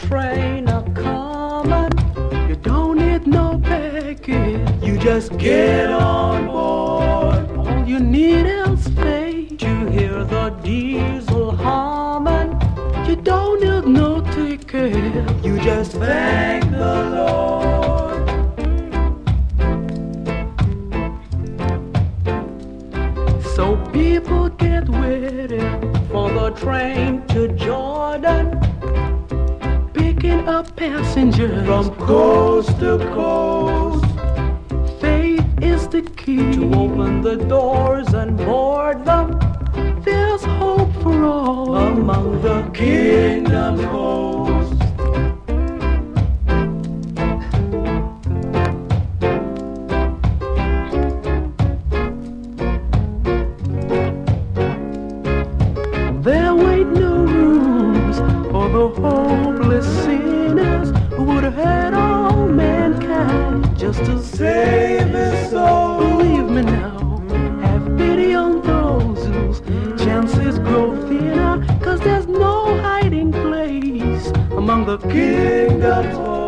train a coming. You don't need no package. You just get on board. All you need is faith. You hear the diesel humming. You don't need no ticket. You just thank the Lord. So people get ready for the train to Jordan, picking up passengers from coast to coast. Faith is the key to open the doors and board them. There's hope for all among the kingdom hosts. There ain't no rooms for the hopeless sinners who would have had all mankind just to save his soul. Believe me now, have pity on those whose chances grow thinner, 'cause there's no hiding place among the kingdom's hosts.